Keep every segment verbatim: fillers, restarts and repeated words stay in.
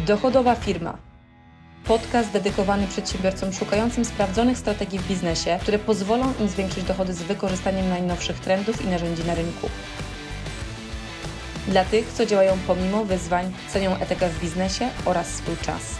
Dochodowa firma. Podcast dedykowany przedsiębiorcom szukającym sprawdzonych strategii w biznesie, które pozwolą im zwiększyć dochody z wykorzystaniem najnowszych trendów i narzędzi na rynku. Dla tych, co działają pomimo wyzwań, cenią etykę w biznesie oraz swój czas.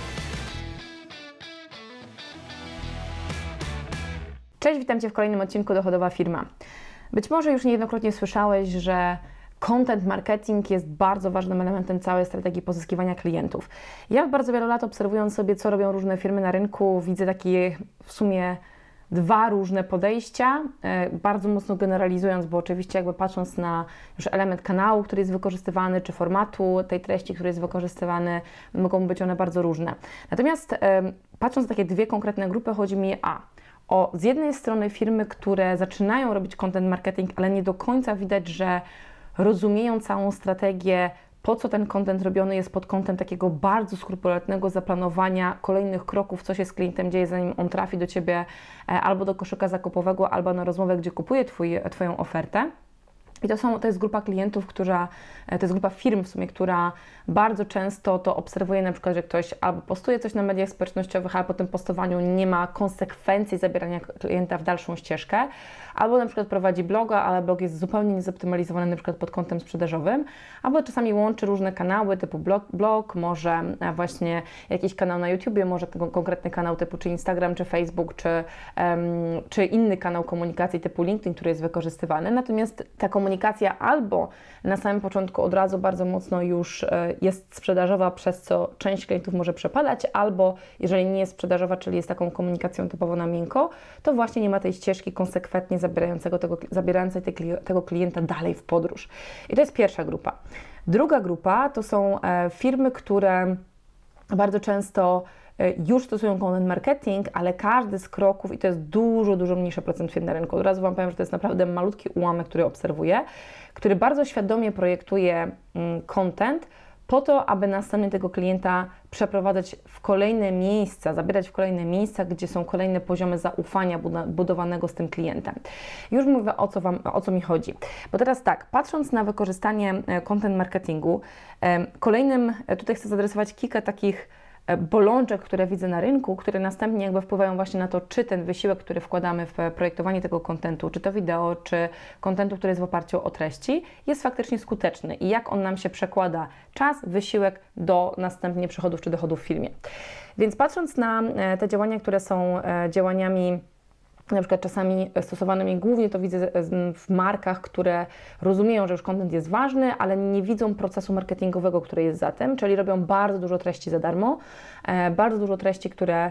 Cześć, witam Cię w kolejnym odcinku Dochodowa Firma. Być może już niejednokrotnie słyszałeś, że content marketing jest bardzo ważnym elementem całej strategii pozyskiwania klientów. Ja od bardzo wielu lat, obserwując sobie, co robią różne firmy na rynku, widzę takie w sumie dwa różne podejścia, bardzo mocno generalizując, bo oczywiście jakby patrząc na już element kanału, który jest wykorzystywany, czy formatu tej treści, który jest wykorzystywany, mogą być one bardzo różne. Natomiast patrząc na takie dwie konkretne grupy, chodzi mi a o z jednej strony firmy, które zaczynają robić content marketing, ale nie do końca widać, że rozumieją całą strategię, po co ten content robiony jest pod kątem takiego bardzo skrupulatnego zaplanowania kolejnych kroków, co się z klientem dzieje, zanim on trafi do Ciebie albo do koszyka zakupowego, albo na rozmowę, gdzie kupuje twój, Twoją ofertę. I to, są, to jest grupa klientów, która, to jest grupa firm w sumie, która bardzo często to obserwuje, na przykład, że ktoś albo postuje coś na mediach społecznościowych, ale po tym postowaniu nie ma konsekwencji zabierania klienta w dalszą ścieżkę, albo na przykład prowadzi bloga, ale blog jest zupełnie niezoptymalizowany na przykład pod kątem sprzedażowym, albo czasami łączy różne kanały typu blog, blog może właśnie jakiś kanał na YouTubie, może konkretny kanał typu czy Instagram, czy Facebook, czy, um, czy inny kanał komunikacji typu LinkedIn, który jest wykorzystywany. Natomiast ta komunikacja albo na samym początku od razu bardzo mocno już jest sprzedażowa, przez co część klientów może przepadać, albo jeżeli nie jest sprzedażowa, czyli jest taką komunikacją typowo na miękko, to właśnie nie ma tej ścieżki konsekwentnie zabierającego tego, zabierającej tego klienta dalej w podróż. I to jest pierwsza grupa. Druga grupa to są firmy, które bardzo często już stosują content marketing, ale każdy z kroków, i to jest dużo, dużo mniejszy procent firm na rynku, od razu Wam powiem, że to jest naprawdę malutki ułamek, który obserwuję, który bardzo świadomie projektuje content po to, aby następnie tego klienta przeprowadzać w kolejne miejsca, zabierać w kolejne miejsca, gdzie są kolejne poziomy zaufania budowanego z tym klientem. Już mówię, o co, wam, o co mi chodzi. Bo teraz tak, patrząc na wykorzystanie content marketingu, kolejnym, tutaj chcę zaadresować kilka takich bolączek, które widzę na rynku, które następnie jakby wpływają właśnie na to, czy ten wysiłek, który wkładamy w projektowanie tego kontentu, czy to wideo, czy kontentu, który jest w oparciu o treści, jest faktycznie skuteczny i jak on nam się przekłada czas, wysiłek do następnie przychodów czy dochodów w firmie. Więc patrząc na te działania, które są działaniami na przykład czasami stosowanymi głównie to widzę w markach, które rozumieją, że już content jest ważny, ale nie widzą procesu marketingowego, który jest za tym, czyli robią bardzo dużo treści za darmo, bardzo dużo treści, które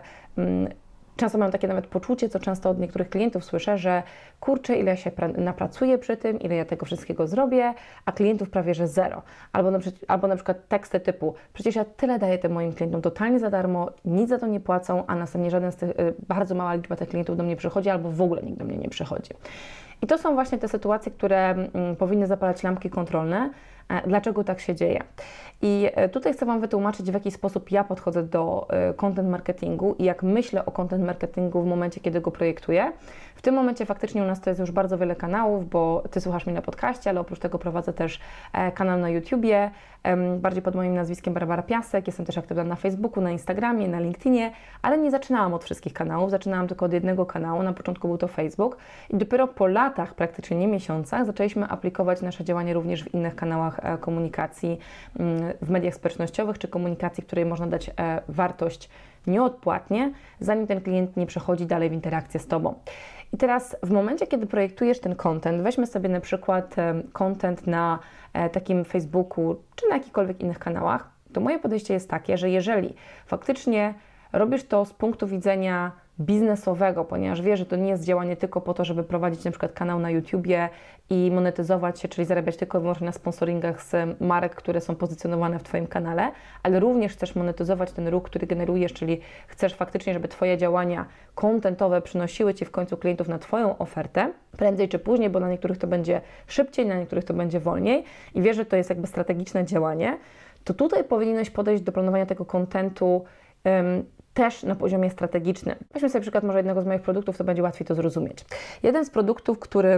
często mają takie nawet poczucie, co często od niektórych klientów słyszę, że kurczę, ile ja się napracuję przy tym, ile ja tego wszystkiego zrobię, a klientów prawie że zero. Albo na, albo na przykład teksty typu, przecież ja tyle daję tym moim klientom totalnie za darmo, nic za to nie płacą, a następnie żaden z tych, bardzo mała liczba tych klientów do mnie przychodzi, albo w ogóle nikt do mnie nie przychodzi. I to są właśnie te sytuacje, które mm, powinny zapalać lampki kontrolne. Dlaczego tak się dzieje? I tutaj chcę Wam wytłumaczyć, w jaki sposób ja podchodzę do content marketingu i jak myślę o content marketingu w momencie, kiedy go projektuję. W tym momencie faktycznie u nas to jest już bardzo wiele kanałów, bo Ty słuchasz mnie na podcaście, ale oprócz tego prowadzę też kanał na YouTubie, bardziej pod moim nazwiskiem Barbara Piasek. Jestem też aktywna na Facebooku, na Instagramie, na LinkedInie, ale nie zaczynałam od wszystkich kanałów, zaczynałam tylko od jednego kanału, na początku był to Facebook i dopiero po latach, praktycznie nie miesiącach, zaczęliśmy aplikować nasze działanie również w innych kanałach komunikacji, w mediach społecznościowych, czy komunikacji, której można dać wartość nieodpłatnie, zanim ten klient nie przechodzi dalej w interakcję z Tobą. I teraz w momencie, kiedy projektujesz ten content, weźmy sobie na przykład content na takim Facebooku, czy na jakichkolwiek innych kanałach, to moje podejście jest takie, że jeżeli faktycznie robisz to z punktu widzenia biznesowego, ponieważ wiesz, że to nie jest działanie tylko po to, żeby prowadzić na przykład kanał na YouTubie i monetyzować się, czyli zarabiać tylko i wyłącznie na sponsoringach z marek, które są pozycjonowane w Twoim kanale, ale również chcesz monetyzować ten ruch, który generujesz, czyli chcesz faktycznie, żeby Twoje działania contentowe przynosiły Ci w końcu klientów na Twoją ofertę, prędzej czy później, bo na niektórych to będzie szybciej, na niektórych to będzie wolniej i wiesz, że to jest jakby strategiczne działanie, to tutaj powinieneś podejść do planowania tego contentu um, też na poziomie strategicznym. Weźmy sobie przykład może jednego z moich produktów, to będzie łatwiej to zrozumieć. Jeden z produktów, który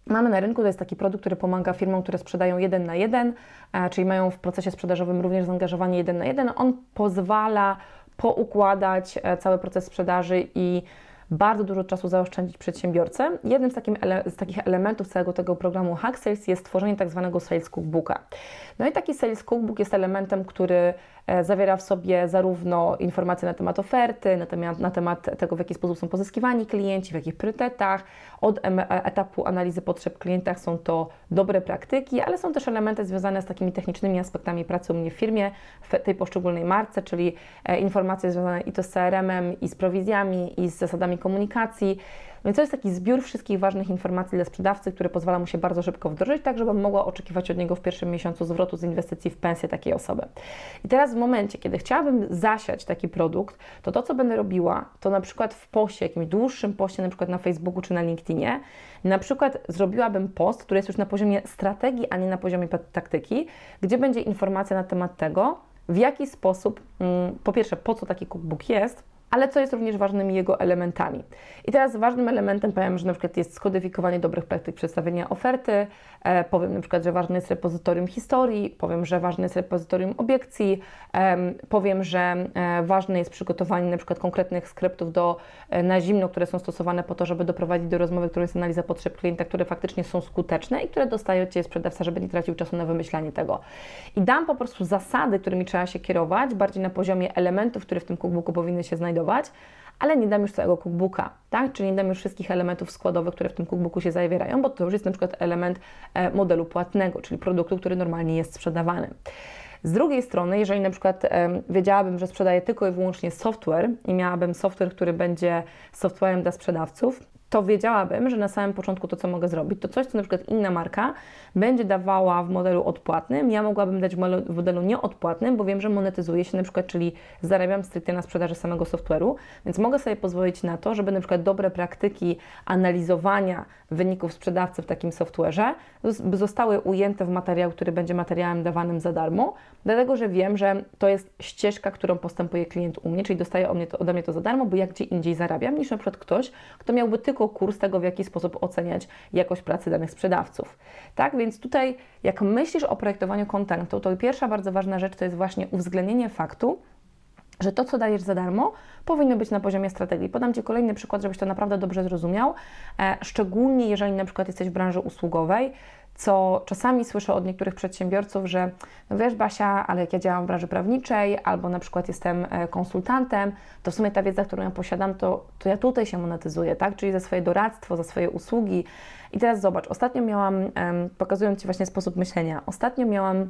mamy na rynku, to jest taki produkt, który pomaga firmom, które sprzedają jeden na jeden, czyli mają w procesie sprzedażowym również zaangażowanie jeden na jeden. On pozwala poukładać cały proces sprzedaży i bardzo dużo czasu zaoszczędzić przedsiębiorcę. Jednym z, takim ele- z takich elementów całego tego programu Hack Sales jest tworzenie tak zwanego Sales Cookbooka. No i taki Sales Cookbook jest elementem, który e, zawiera w sobie zarówno informacje na temat oferty, na temat, na temat tego, w jaki sposób są pozyskiwani klienci, w jakich priorytetach. Od em- etapu analizy potrzeb klienta są to dobre praktyki, ale są też elementy związane z takimi technicznymi aspektami pracy u mnie w firmie, w tej poszczególnej marce, czyli e, informacje związane i to z C R M-em, i z prowizjami, i z zasadami komunikacji. Więc to jest taki zbiór wszystkich ważnych informacji dla sprzedawcy, który pozwala mu się bardzo szybko wdrożyć, tak żeby mogła oczekiwać od niego w pierwszym miesiącu zwrotu z inwestycji w pensję takiej osoby. I teraz w momencie, kiedy chciałabym zasiać taki produkt, to to, co będę robiła, to na przykład w poście, jakimś dłuższym poście, na przykład na Facebooku czy na LinkedInie, na przykład zrobiłabym post, który jest już na poziomie strategii, a nie na poziomie taktyki, gdzie będzie informacja na temat tego, w jaki sposób, po pierwsze, po co taki cookbook jest, ale co jest również ważnymi jego elementami. I teraz ważnym elementem powiem, że na przykład jest skodyfikowanie dobrych praktyk przedstawienia oferty, e, powiem na przykład, że ważne jest repozytorium historii, powiem, że ważne jest repozytorium obiekcji, e, powiem, że e, ważne jest przygotowanie na przykład konkretnych skryptów do, e, na zimno, które są stosowane po to, żeby doprowadzić do rozmowy, którą jest analiza potrzeb klienta, które faktycznie są skuteczne i które dostaje od Ciebie sprzedawca, żeby nie tracił czasu na wymyślanie tego. I dam po prostu zasady, którymi trzeba się kierować, bardziej na poziomie elementów, które w tym cookbooku powinny się znajdować, ale nie dam już całego cookbooka, tak? Czyli nie dam już wszystkich elementów składowych, które w tym cookbooku się zawierają, bo to już jest na przykład element e, modelu płatnego, czyli produktu, który normalnie jest sprzedawany. Z drugiej strony, jeżeli na przykład e, wiedziałabym, że sprzedaję tylko i wyłącznie software i miałabym software, który będzie softwarem dla sprzedawców, to wiedziałabym, że na samym początku to, co mogę zrobić, to coś, co na przykład inna marka będzie dawała w modelu odpłatnym, ja mogłabym dać w modelu nieodpłatnym, bo wiem, że monetyzuje się na przykład, czyli zarabiam stricte na sprzedaży samego software'u, więc mogę sobie pozwolić na to, żeby na przykład dobre praktyki analizowania wyników sprzedawcy w takim software'ze zostały ujęte w materiał, który będzie materiałem dawanym za darmo, dlatego, że wiem, że to jest ścieżka, którą postępuje klient u mnie, czyli dostaje ode mnie to, ode mnie to za darmo, bo ja gdzie indziej zarabiam, niż na przykład ktoś, kto miałby tylko kurs tego, w jaki sposób oceniać jakość pracy danych sprzedawców. Tak, więc tutaj jak myślisz o projektowaniu kontentu, to pierwsza bardzo ważna rzecz to jest właśnie uwzględnienie faktu, że to, co dajesz za darmo, powinno być na poziomie strategii. Podam Ci kolejny przykład, żebyś to naprawdę dobrze zrozumiał, e, szczególnie jeżeli na przykład jesteś w branży usługowej, co czasami słyszę od niektórych przedsiębiorców, że no wiesz Basia, ale jak ja działam w branży prawniczej albo na przykład jestem konsultantem, to w sumie ta wiedza, którą ja posiadam, to, to ja tutaj się monetyzuję, tak? Czyli za swoje doradztwo, za swoje usługi. I teraz zobacz, ostatnio miałam, pokazując Ci właśnie sposób myślenia, ostatnio miałam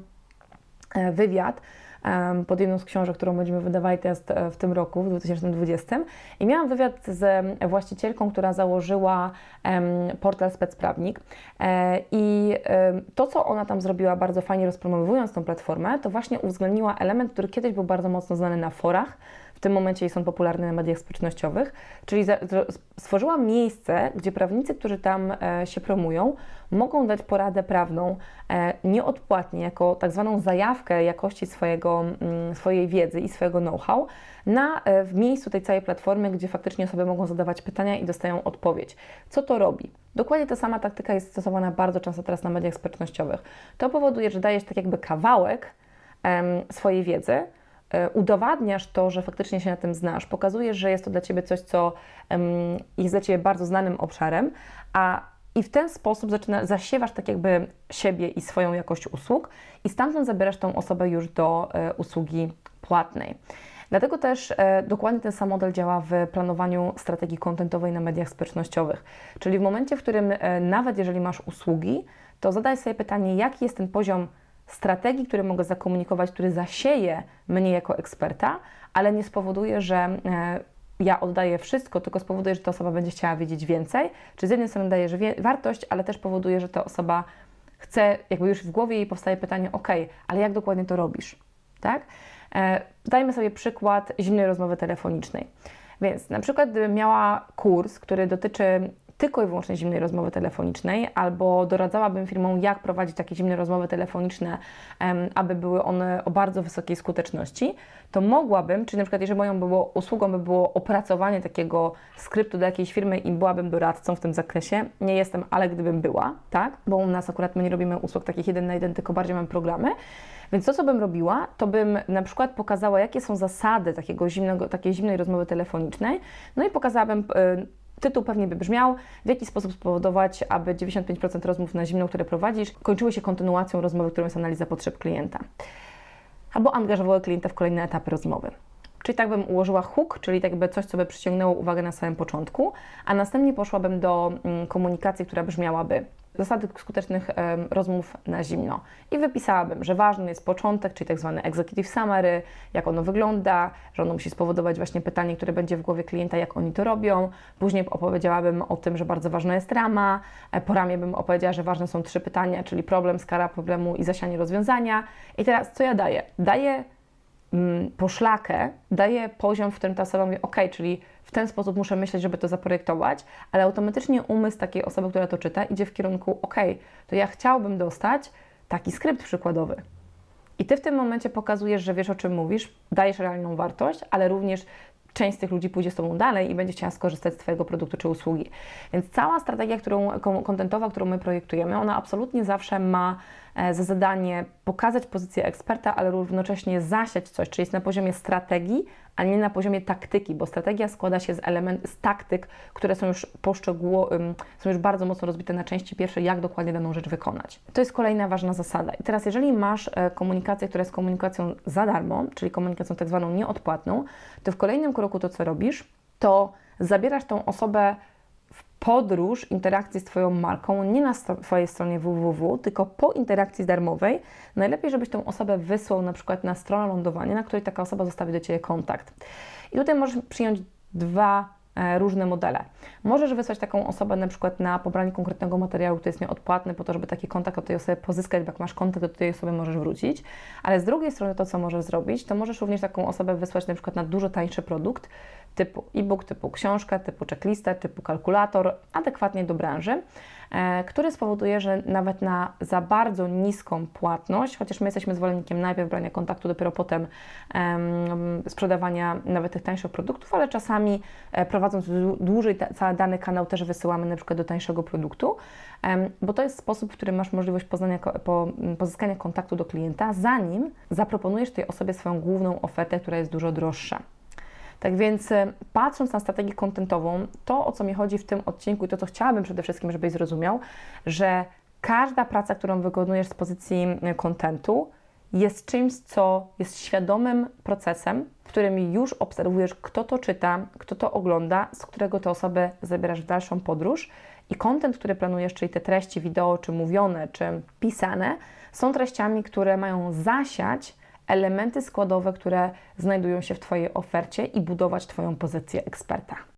wywiad pod jedną z książek, którą będziemy wydawali teraz w tym roku, w dwa tysiące dwudziestym. I miałam wywiad z właścicielką, która założyła portal Specprawnik. I to, co ona tam zrobiła bardzo fajnie rozpromowując tą platformę, to właśnie uwzględniła element, który kiedyś był bardzo mocno znany na forach, w tym momencie są popularne na mediach społecznościowych, czyli stworzyła miejsce, gdzie prawnicy, którzy tam się promują, mogą dać poradę prawną nieodpłatnie, jako tak zwaną zajawkę jakości swojego, swojej wiedzy i swojego know-how na, w miejscu tej całej platformy, gdzie faktycznie osoby mogą zadawać pytania i dostają odpowiedź. Co to robi? Dokładnie ta sama taktyka jest stosowana bardzo często teraz na mediach społecznościowych. To powoduje, że dajesz tak jakby kawałek em, swojej wiedzy, udowadniasz to, że faktycznie się na tym znasz, pokazujesz, że jest to dla Ciebie coś, co um, jest dla Ciebie bardzo znanym obszarem, a i w ten sposób zaczyna, zasiewasz tak jakby siebie i swoją jakość usług i stamtąd zabierasz tą osobę już do e, usługi płatnej. Dlatego też e, dokładnie ten sam model działa w planowaniu strategii kontentowej na mediach społecznościowych. Czyli w momencie, w którym e, nawet jeżeli masz usługi, to zadaj sobie pytanie, jaki jest ten poziom strategii, który mogę zakomunikować, który zasieje mnie jako eksperta, ale nie spowoduje, że e, ja oddaję wszystko, tylko spowoduje, że ta osoba będzie chciała wiedzieć więcej, czy z jednej strony daje że wie, wartość, ale też powoduje, że ta osoba chce, jakby już w głowie jej powstaje pytanie, ok, ale jak dokładnie to robisz, tak? E, dajmy sobie przykład zimnej rozmowy telefonicznej. Więc na przykład gdybym miała kurs, który dotyczy tylko i wyłącznie zimnej rozmowy telefonicznej, albo doradzałabym firmom, jak prowadzić takie zimne rozmowy telefoniczne, aby były one o bardzo wysokiej skuteczności, to mogłabym, czyli na przykład jeżeli moją było, usługą by było opracowanie takiego skryptu do jakiejś firmy i byłabym doradcą w tym zakresie, nie jestem, ale gdybym była, tak, bo u nas akurat my nie robimy usług takich jeden na jeden, tylko bardziej mamy programy, więc to, co bym robiła, to bym na przykład pokazała, jakie są zasady takiego zimnego, takiej zimnej rozmowy telefonicznej, no i pokazałabym, yy, tytuł pewnie by brzmiał, w jaki sposób spowodować, aby dziewięćdziesiąt pięć procent rozmów na zimno, które prowadzisz, kończyły się kontynuacją rozmowy, którą jest analiza potrzeb klienta. Albo angażowały klienta w kolejne etapy rozmowy. Czyli tak bym ułożyła hook, czyli tak by coś, co by przyciągnęło uwagę na samym początku, a następnie poszłabym do mm, komunikacji, która brzmiałaby: zasady skutecznych um, rozmów na zimno. I wypisałabym, że ważny jest początek, czyli tak zwany executive summary, jak ono wygląda, że ono musi spowodować właśnie pytanie, które będzie w głowie klienta, jak oni to robią. Później opowiedziałabym o tym, że bardzo ważna jest rama. Po ramie bym opowiedziała, że ważne są trzy pytania, czyli problem, skala problemu i zasianie rozwiązania. I teraz co ja daję? Daję mm, poszlakę, daję poziom, w którym ta osoba mówi: ok, czyli w ten sposób muszę myśleć, żeby to zaprojektować, ale automatycznie umysł takiej osoby, która to czyta, idzie w kierunku: ok, to ja chciałbym dostać taki skrypt przykładowy. I Ty w tym momencie pokazujesz, że wiesz, o czym mówisz, dajesz realną wartość, ale również część z tych ludzi pójdzie z Tobą dalej i będzie chciała skorzystać z Twojego produktu czy usługi. Więc cała strategia, którą, kontentowa, którą my projektujemy, ona absolutnie zawsze ma za zadanie pokazać pozycję eksperta, ale równocześnie zasiać coś, czyli jest na poziomie strategii, a nie na poziomie taktyki, bo strategia składa się z element, z taktyk, które są już poszczegółowe, są już bardzo mocno rozbite na części pierwsze, jak dokładnie daną rzecz wykonać. To jest kolejna ważna zasada. I teraz, jeżeli masz komunikację, która jest komunikacją za darmo, czyli komunikacją tak zwaną nieodpłatną, to w kolejnym kroku to, co robisz, to zabierasz tą osobę w podróż interakcji z Twoją marką, nie na Twojej stronie www, tylko po interakcji darmowej. Najlepiej, żebyś tą osobę wysłał na przykład na stronę lądowania, na której taka osoba zostawi do Ciebie kontakt. I tutaj możesz przyjąć dwa e, różne modele. Możesz wysłać taką osobę na przykład na pobranie konkretnego materiału, który jest nieodpłatny, po to, żeby taki kontakt od tej osoby pozyskać, bo jak masz kontakt, to do tej osoby możesz wrócić. Ale z drugiej strony to, co możesz zrobić, to możesz również taką osobę wysłać na przykład na dużo tańszy produkt, typu e-book, typu książka, typu checklistę, typu kalkulator, adekwatnie do branży, e, który spowoduje, że nawet na za bardzo niską płatność, chociaż my jesteśmy zwolennikiem najpierw brania kontaktu, dopiero potem em, sprzedawania nawet tych tańszych produktów, ale czasami e, prowadząc dłużej ta, cały dany kanał też wysyłamy na przykład do tańszego produktu, em, bo to jest sposób, w którym masz możliwość poznania, po, pozyskania kontaktu do klienta, zanim zaproponujesz tej osobie swoją główną ofertę, która jest dużo droższa. Tak więc patrząc na strategię kontentową, to, o co mi chodzi w tym odcinku i to, co chciałabym przede wszystkim, żebyś zrozumiał, że każda praca, którą wykonujesz z pozycji kontentu, jest czymś, co jest świadomym procesem, w którym już obserwujesz, kto to czyta, kto to ogląda, z którego te osoby zabierasz w dalszą podróż i kontent, który planujesz, czyli te treści wideo, czy mówione, czy pisane, są treściami, które mają zasiać elementy składowe, które znajdują się w Twojej ofercie i budować Twoją pozycję eksperta.